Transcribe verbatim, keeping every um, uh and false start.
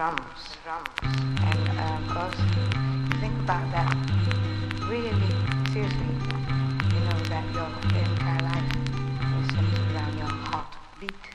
drums, drums. And uh, of course, think about that really seriously. You know that your entire life is centered around your heartbeat.